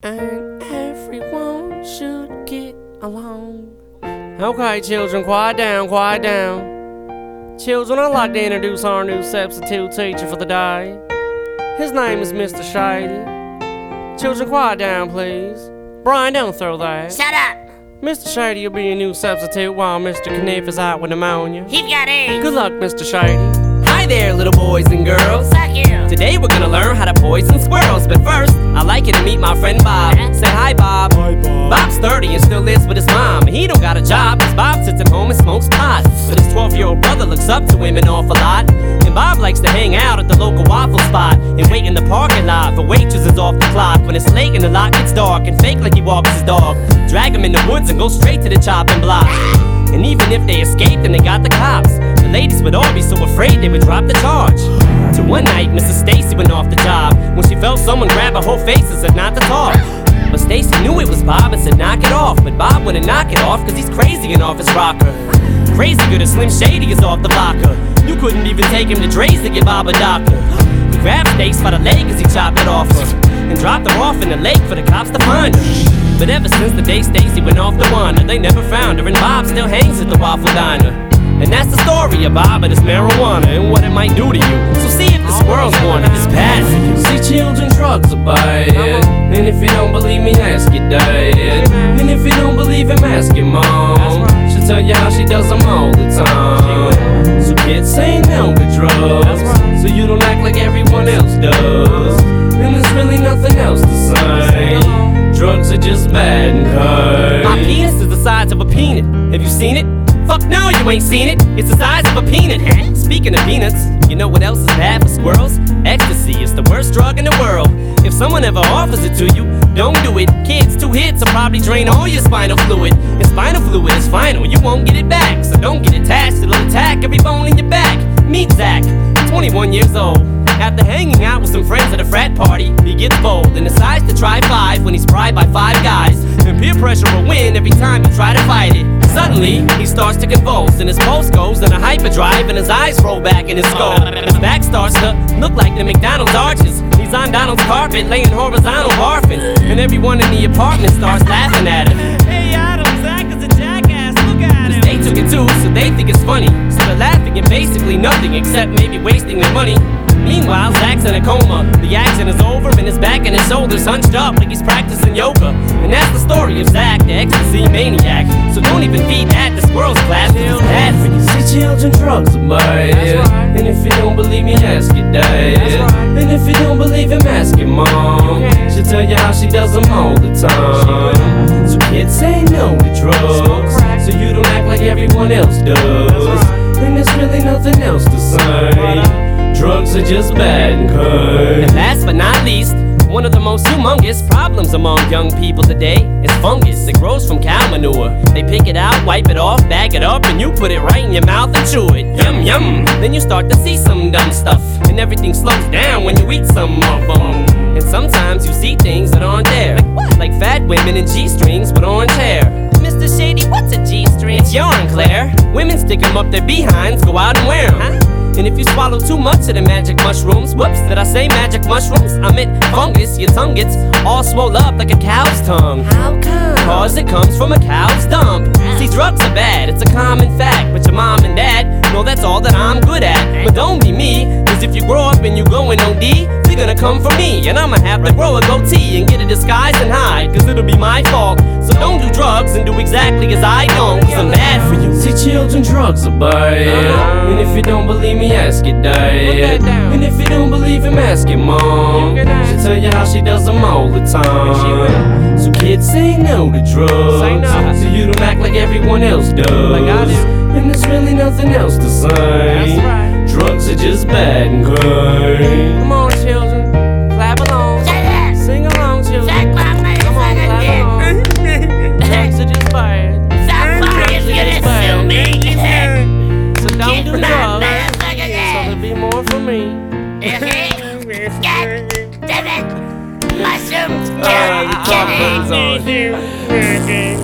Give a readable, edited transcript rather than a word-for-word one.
and everyone should get along. Okay, children, quiet down, quiet down. Children, I'd like to introduce our new substitute teacher for the day. His name is Mr. Shady. Children, quiet down, please. Brian, don't throw that. Shut up! Mr. Shady will be your new substitute while Mr. Kniff is out with pneumonia. He's got AIDS. Good luck, Mr. Shady. Hi there, little boys and girls. Fuck you. Today we're gonna learn how to poison squirrels. But first, I'd like you to meet my friend Bob. Say hi, Bob. Hi, Bob. Bob's 30 and still lives with his mom. He don't got a job, cause Bob sits at home and smokes pot. But his 12-year-old brother looks up to him an awful lot. And Bob likes to hang out at the local waffle spot and wait in the parking lot for waitresses off the clock. When it's late and the lot gets dark and fake like he walks his dog. Drag him in the woods and go straight to the chopping block. And even if they escaped and they got the cops, the ladies would all be so afraid they would drop the charge. Till one night, Mrs. Stacy went off the job when she felt someone grab her whole face and said not to talk. But Stacy knew it was Bob and said knock it off. But Bob wouldn't knock it off cause he's crazy and off his rocker. Crazy good as Slim Shady is off the vodka. You couldn't even take him to Dre's to give Bob a doctor. He grabbed Stace by the leg as he chopped it off her and dropped her off in the lake for the cops to find her. But ever since the day Stacy went off to wander, they never found her, and Bob still hangs at the Waffle Diner. And that's the story of Bob and his marijuana and what it might do to you. So see if the squirrels want it, it's bad for you. See, children, drugs are bad. And if you don't believe me, ask your dad. And if you don't believe him, ask your mom. She'll tell you how she does them all the time. So kids, say no to drugs, so you don't act like everyone else does. And there's really nothing else to say. Drugs are just bad and My good. penis is the size of a peanut. Have you seen it? Fuck no, you ain't seen it. It's the size of a peanut. Speaking of peanuts, you know what else is bad for squirrels? Ecstasy is the worst drug in the world. If someone ever offers it to you, don't do it. Kids, 2 hits will probably drain all your spinal fluid. And spinal fluid is final, you won't get it back. So don't get attached, it'll attack every bone in your back. Meet Zach, 21 years old. After hanging out with some friends at a frat party, he gets bold and decides to try 5 when he's bribed by 5 guys. And peer pressure will win every time you try to fight it. Suddenly, he starts to convulse, and his pulse goes in a hyperdrive, and his eyes roll back in his skull. His back starts to look like the McDonald's arches. He's on Donald's carpet, laying horizontal barfing, and everyone in the apartment starts laughing at him. Hey Adam, Zach is a jackass, look at him. They took it too, so they think it's funny. So they're laughing at basically nothing except maybe wasting their money. Meanwhile, Zach's in a coma. The action is over and his back and his shoulders hunched up like he's practicing yoga. And that's the story of Zach, the ecstasy maniac. So don't even feed that to squirrels class, it's bad for you. See, children, drugs are bad. And if you don't believe me, ask your dad. And if you don't believe him, ask your mom. She'll tell you how she does them all the time. So kids, say no to drugs, so you don't act like everyone else does. And there's really nothing else to say. Drugs are just bad and good. And last but not least, one of the most humongous problems among young people today is fungus. It grows from cow manure. They pick it out, wipe it off, bag it up, and you put it right in your mouth and chew it. Yum, yum. Then you start to see some dumb stuff, and everything slows down when you eat some of them. And sometimes you see things that aren't there. Like what? Like fat women in G-strings with orange hair. Mr. Shady, what's a G-string? It's yarn, Claire. Women stick them up their behinds, go out and wear them. Huh? And if you swallow too much of the magic mushrooms, whoops, did I say magic mushrooms? I meant fungus, your tongue gets all swole up like a cow's tongue. How come? Cause it comes from a cow's dump. See, drugs are bad, it's a common fact. But your mom and dad know that's all that I'm good at. But don't be me, cause if you grow up and you go in OD, they're gonna come for me. And I'ma have to grow a goatee and get a disguise and hide, cause it'll be my fault. So don't do drugs and do exactly as I don't, cause I'm bad for you. See, children, drugs are bad. And if you don't believe me, ask your dad. And if you don't believe him, ask your mom. She'll tell you how she does them all the time. So kids, say no to drugs, so you don't act like everyone else does. And there's really nothing else to say. Drugs are just bad and good. Come on, children, clap along. Shut up! Sing along, children. Suck my Come on, clap along. Drugs are just bad. Somebody's gonna sue me. So don't Kick do my drugs, so motherfucking there'll be more for me. God damn it! Mushrooms Ah, kill the pop goes on.